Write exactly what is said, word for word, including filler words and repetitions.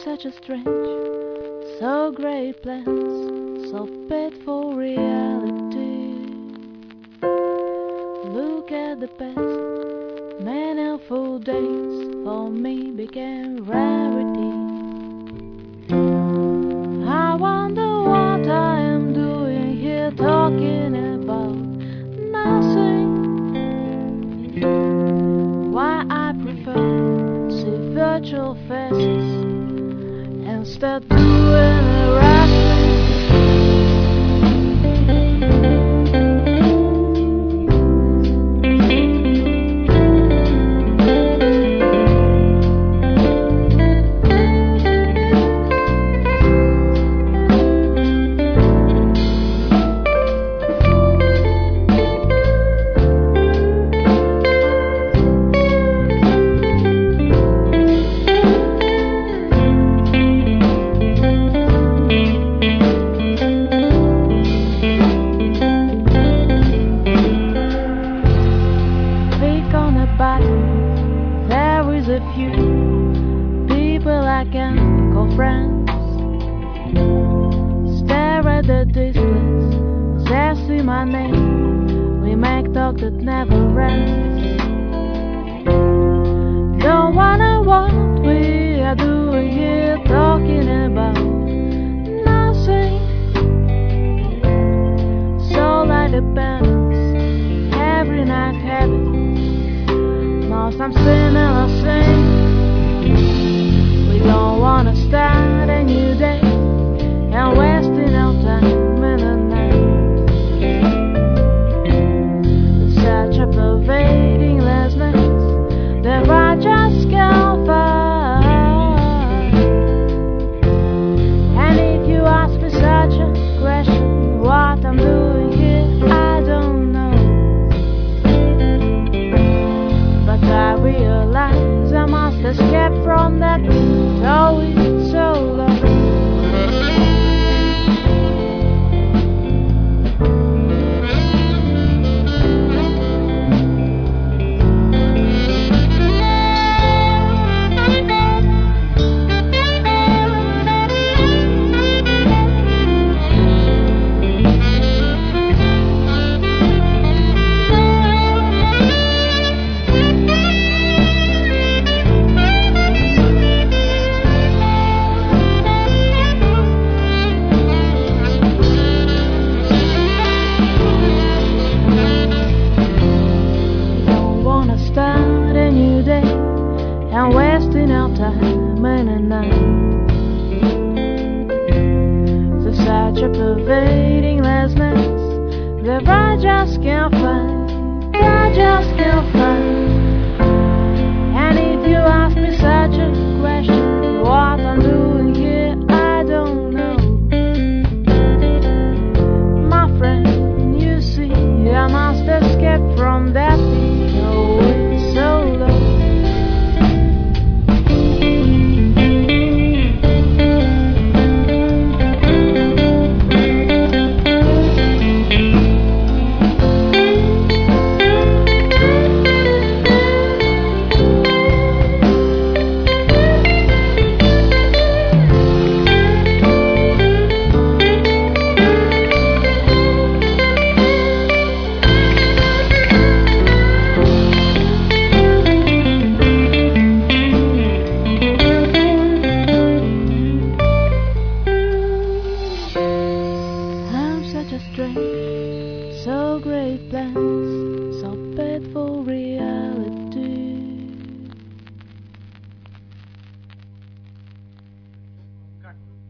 such a strange, so great plans, so painful reality. Look at the past, meaningful days for me became rarity. I wonder what I am doing here, talking about nothing. Why I prefer see virtual faces instead doing a wrestling. There is a few people I can call friends. Stare at the distance, they see my name. We make talk that never ends. Don't wanna what we are doing here, talking about nothing. So like the balance, every night habit. I'm saying and I sing. We don't wanna start a new day and wasting our time in the night. There's such a pervading lessness that I just can't find. And if you ask me such a question, what I'm doing here, I don't know. I realize I must escape from that going so low. And wasting our time in the night. There's such a pervading lessness that I just can't find, I just can't find. And if you ask me such a question, what I'm doing here, I don't know. My friend, you see, I must escape from that beat, going so low. Strange, so great plans, so painful reality.